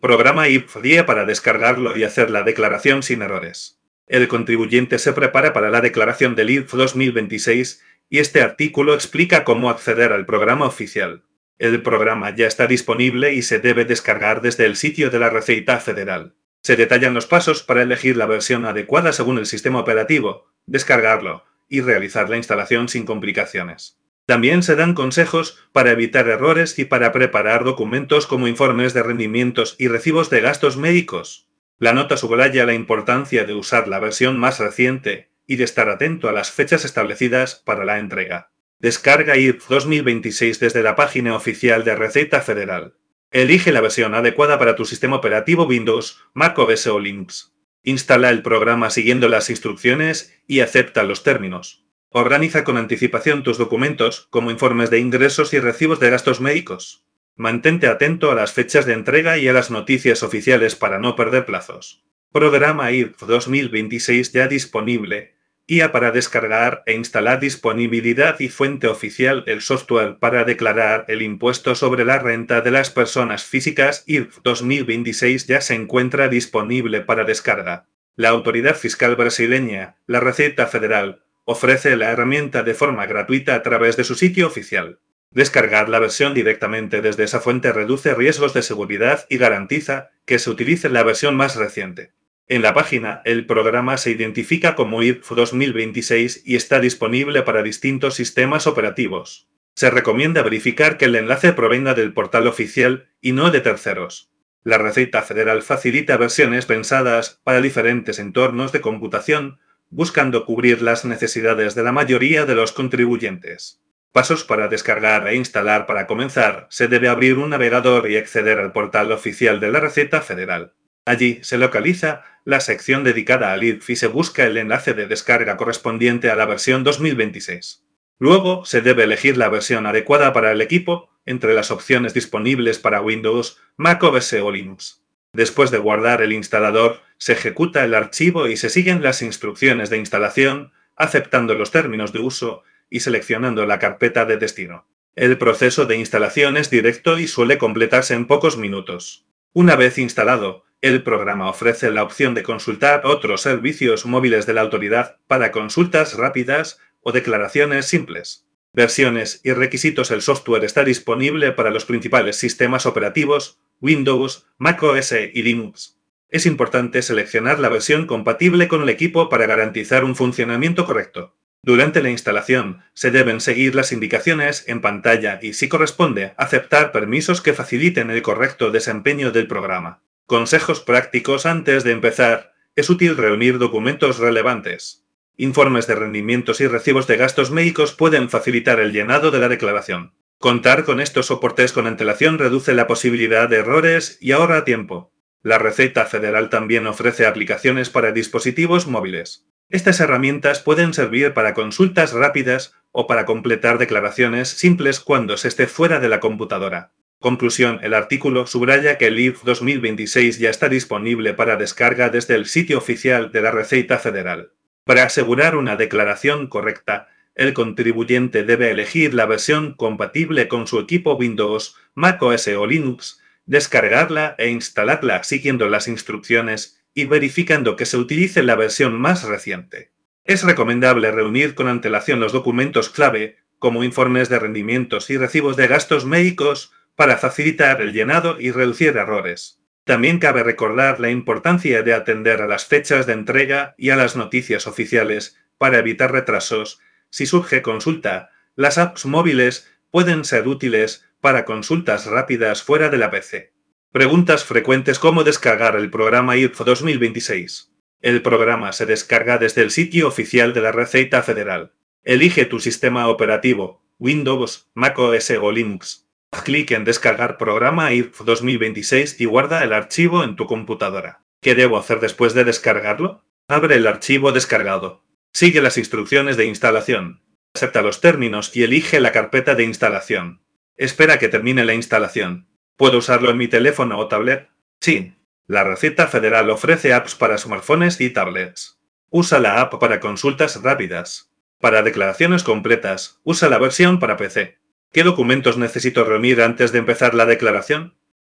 Programa IFDIE para descargarlo y hacer la declaración sin errores. El contribuyente se prepara para la declaración del IRF 2026 y este artículo explica cómo acceder al programa oficial. El programa ya está disponible y se debe descargar desde el sitio de la Receta Federal. Se detallan los pasos para elegir la versión adecuada según el sistema operativo, descargarlo y realizar la instalación sin complicaciones. También se dan consejos para evitar errores y para preparar documentos como informes de rendimientos y recibos de gastos médicos. La nota subraya la importancia de usar la versión más reciente y de estar atento a las fechas establecidas para la entrega. Descarga IRF 2026 desde la página oficial de Receta Federal. Elige la versión adecuada para tu sistema operativo Windows, macOS o Linux. Instala el programa siguiendo las instrucciones y acepta los términos. Organiza con anticipación tus documentos, como informes de ingresos y recibos de gastos médicos. Mantente atento a las fechas de entrega y a las noticias oficiales para no perder plazos. Programa IRF 2026 ya disponible. Guía para descargar e instalar disponibilidad y fuente oficial del software para declarar el impuesto sobre la renta de las personas físicas IRF 2026 ya se encuentra disponible para descarga. La autoridad fiscal brasileña, la Receta Federal, ofrece la herramienta de forma gratuita a través de su sitio oficial. Descargar la versión directamente desde esa fuente reduce riesgos de seguridad y garantiza que se utilice la versión más reciente. En la página, el programa se identifica como IRF 2026 y está disponible para distintos sistemas operativos. Se recomienda verificar que el enlace provenga del portal oficial y no de terceros. La Receta Federal facilita versiones pensadas para diferentes entornos de computación, buscando cubrir las necesidades de la mayoría de los contribuyentes. Pasos para descargar e instalar. Para comenzar, se debe abrir un navegador y acceder al portal oficial de la Receta Federal. Allí se localiza la sección dedicada al IRF y se busca el enlace de descarga correspondiente a la versión 2026. Luego se debe elegir la versión adecuada para el equipo entre las opciones disponibles para Windows, macOS o Linux. Después de guardar el instalador, se ejecuta el archivo y se siguen las instrucciones de instalación, aceptando los términos de uso y seleccionando la carpeta de destino. El proceso de instalación es directo y suele completarse en pocos minutos. Una vez instalado, el programa ofrece la opción de consultar otros servicios móviles de la autoridad para consultas rápidas o declaraciones simples. Versiones y requisitos. El software está disponible para los principales sistemas operativos, Windows, macOS y Linux. Es importante seleccionar la versión compatible con el equipo para garantizar un funcionamiento correcto. Durante la instalación, se deben seguir las indicaciones en pantalla y, si corresponde, aceptar permisos que faciliten el correcto desempeño del programa. Consejos prácticos antes de empezar. Es útil reunir documentos relevantes. Informes de rendimientos y recibos de gastos médicos pueden facilitar el llenado de la declaración. Contar con estos soportes con antelación reduce la posibilidad de errores y ahorra tiempo. La Receta Federal también ofrece aplicaciones para dispositivos móviles. Estas herramientas pueden servir para consultas rápidas o para completar declaraciones simples cuando se esté fuera de la computadora. Conclusión. El artículo subraya que el IRF 2026 ya está disponible para descarga desde el sitio oficial de la Receta Federal. Para asegurar una declaración correcta, el contribuyente debe elegir la versión compatible con su equipo Windows, macOS o Linux, descargarla e instalarla siguiendo las instrucciones y verificando que se utilice la versión más reciente. Es recomendable reunir con antelación los documentos clave, como informes de rendimientos y recibos de gastos médicos, para facilitar el llenado y reducir errores. También cabe recordar la importancia de atender a las fechas de entrega y a las noticias oficiales para evitar retrasos. Si surge consulta, las apps móviles pueden ser útiles para consultas rápidas fuera de la PC. Preguntas frecuentes. ¿Cómo descargar el programa IRF 2026? El programa se descarga desde el sitio oficial de la Receta Federal. Elige tu sistema operativo, Windows, macOS o Linux. Haz clic en Descargar programa IRF 2026 y guarda el archivo en tu computadora. ¿Qué debo hacer después de descargarlo? Abre el archivo descargado. Sigue las instrucciones de instalación. Acepta los términos y elige la carpeta de instalación. Espera que termine la instalación. ¿Puedo usarlo en mi teléfono o tablet? Sí. La Receta Federal ofrece apps para smartphones y tablets. Usa la app para consultas rápidas. Para declaraciones completas, usa la versión para PC. ¿Qué documentos necesito reunir antes de empezar la declaración?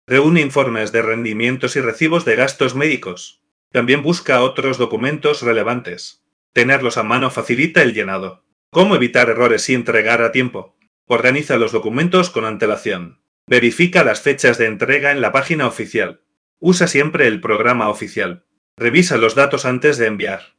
Reúne informes de rendimientos y recibos de gastos médicos. También busca otros documentos relevantes. Tenerlos a mano facilita el llenado. ¿Cómo evitar errores y entregar a tiempo? Organiza los documentos con antelación. Verifica las fechas de entrega en la página oficial. Usa siempre el programa oficial. Revisa los datos antes de enviar.